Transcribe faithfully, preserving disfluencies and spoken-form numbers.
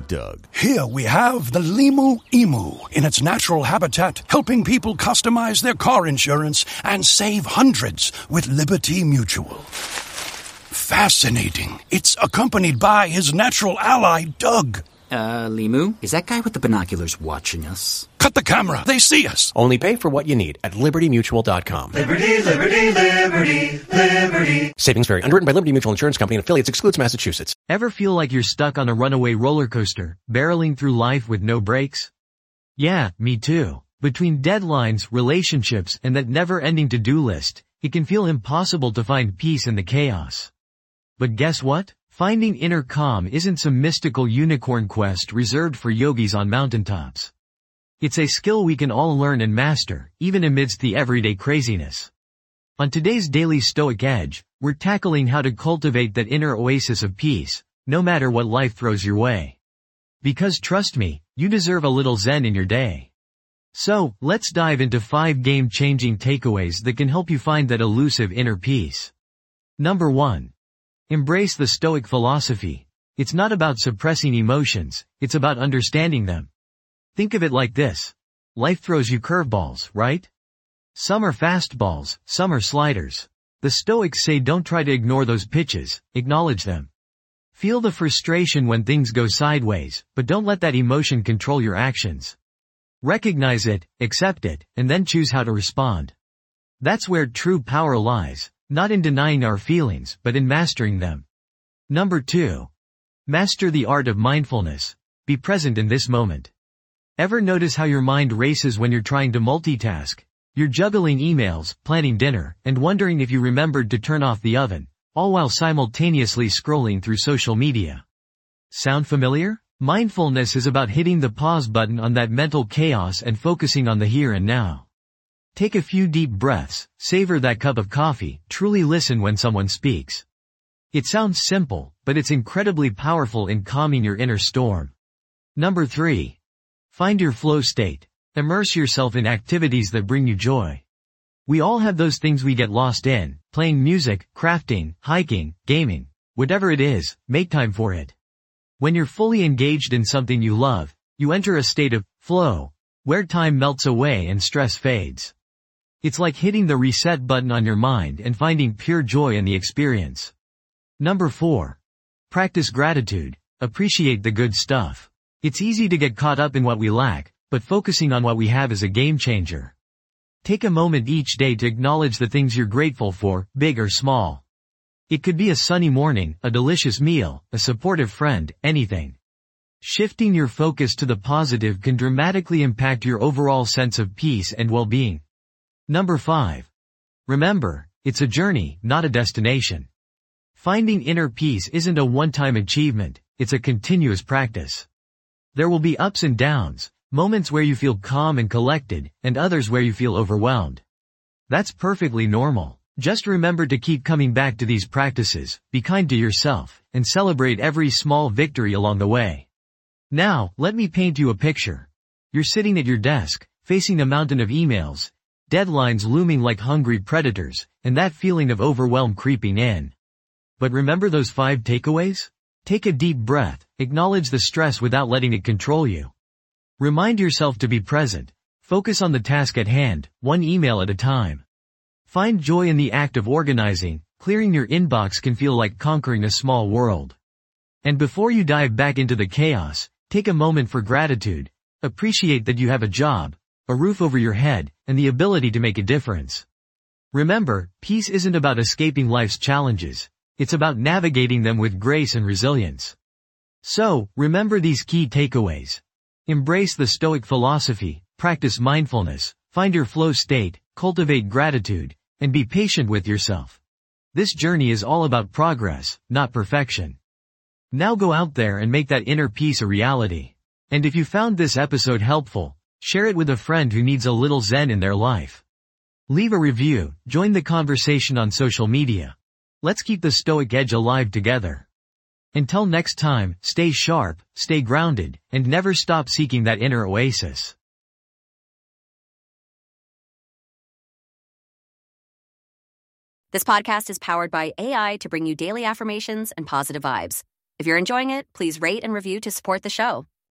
Doug. Here we have the Limu Emu in its natural habitat, helping people customize their car insurance and save hundreds with Liberty Mutual. Fascinating. It's accompanied by his natural ally, Doug. Uh, Limu, is that guy with the binoculars watching us? Cut the camera. They see us. Only pay for what you need at liberty mutual dot com. Liberty, liberty, liberty, liberty. Savings vary. Underwritten by Liberty Mutual Insurance Company and affiliates. Excludes Massachusetts. Ever feel like you're stuck on a runaway roller coaster, barreling through life with no brakes? Yeah, me too. Between deadlines, relationships, and that never-ending to-do list, it can feel impossible to find peace in the chaos. But guess what? Finding inner calm isn't some mystical unicorn quest reserved for yogis on mountaintops. It's a skill we can all learn and master, even amidst the everyday craziness. On today's Daily Stoic Edge, we're tackling how to cultivate that inner oasis of peace, no matter what life throws your way. Because trust me, you deserve a little zen in your day. So, let's dive into five game-changing takeaways that can help you find that elusive inner peace. Number one. Embrace the Stoic philosophy. It's not about suppressing emotions, it's about understanding them. Think of it like this. Life throws you curveballs, right? Some are fastballs, some are sliders. The Stoics say don't try to ignore those pitches, acknowledge them. Feel the frustration when things go sideways, but don't let that emotion control your actions. Recognize it, accept it, and then choose how to respond. That's where true power lies. Not in denying our feelings, but in mastering them. Number two. Master the art of mindfulness. Be present in this moment. Ever notice how your mind races when you're trying to multitask? You're juggling emails, planning dinner, and wondering if you remembered to turn off the oven, all while simultaneously scrolling through social media. Sound familiar? Mindfulness is about hitting the pause button on that mental chaos and focusing on the here and now. Take a few deep breaths, savor that cup of coffee, truly listen when someone speaks. It sounds simple, but it's incredibly powerful in calming your inner storm. Number three. Find your flow state. Immerse yourself in activities that bring you joy. We all have those things we get lost in, playing music, crafting, hiking, gaming. Whatever it is, make time for it. When you're fully engaged in something you love, you enter a state of flow, where time melts away and stress fades. It's like hitting the reset button on your mind and finding pure joy in the experience. Number four. Practice gratitude. Appreciate the good stuff. It's easy to get caught up in what we lack, but focusing on what we have is a game changer. Take a moment each day to acknowledge the things you're grateful for, big or small. It could be a sunny morning, a delicious meal, a supportive friend, anything. Shifting your focus to the positive can dramatically impact your overall sense of peace and well-being. Number five. Remember, it's a journey, not a destination. Finding inner peace isn't a one-time achievement, it's a continuous practice. There will be ups and downs, moments where you feel calm and collected, and others where you feel overwhelmed. That's perfectly normal. Just remember to keep coming back to these practices, be kind to yourself, and celebrate every small victory along the way. Now, let me paint you a picture. You're sitting at your desk, facing a mountain of emails, deadlines looming like hungry predators, and that feeling of overwhelm creeping in. But remember those five takeaways? Take a deep breath, acknowledge the stress without letting it control you. Remind yourself to be present. Focus on the task at hand, one email at a time. Find joy in the act of organizing. Clearing your inbox can feel like conquering a small world. And before you dive back into the chaos, take a moment for gratitude. Appreciate that you have a job, a roof over your head, and the ability to make a difference. Remember, peace isn't about escaping life's challenges. It's about navigating them with grace and resilience. So, remember these key takeaways. Embrace the Stoic philosophy, practice mindfulness, find your flow state, cultivate gratitude, and be patient with yourself. This journey is all about progress, not perfection. Now go out there and make that inner peace a reality. And if you found this episode helpful, share it with a friend who needs a little zen in their life. Leave a review, join the conversation on social media. Let's keep the Stoic Edge alive together. Until next time, stay sharp, stay grounded, and never stop seeking that inner oasis. This podcast is powered by A I to bring you daily affirmations and positive vibes. If you're enjoying it, please rate and review to support the show.